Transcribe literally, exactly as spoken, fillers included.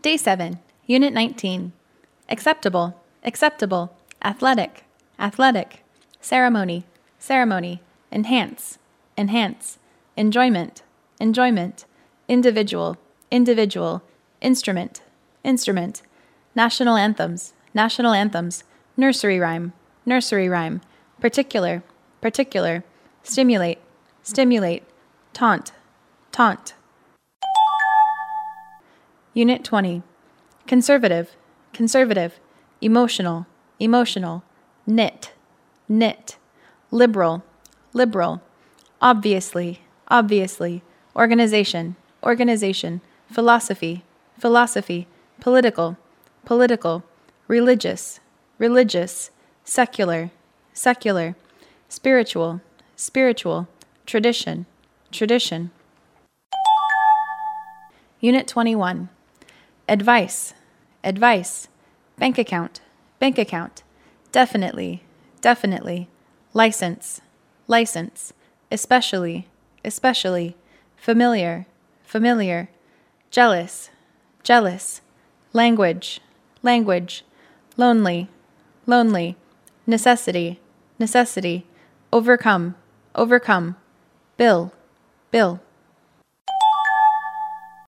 Day seven, Unit nineteen. Acceptable, acceptable, athletic, athletic, ceremony, ceremony, enhance, enhance, enjoyment, enjoyment, individual, individual, instrument, instrument, national anthems, national anthems, nursery rhyme, nursery rhyme, particular, particular, stimulate, stimulate, taunt, taunt. Unit twenty. Conservative, conservative, emotional, emotional, knit, knit, liberal, liberal, obviously, obviously, organization, organization, philosophy, philosophy, political, political, religious, religious, secular, secular, spiritual, spiritual, tradition, tradition. Unit twenty-one. Advice, advice, bank account, bank account, definitely, definitely, license, license, especially, especially, familiar, familiar, jealous, jealous, language, language, lonely, lonely, necessity, necessity, overcome, overcome, bill, bill.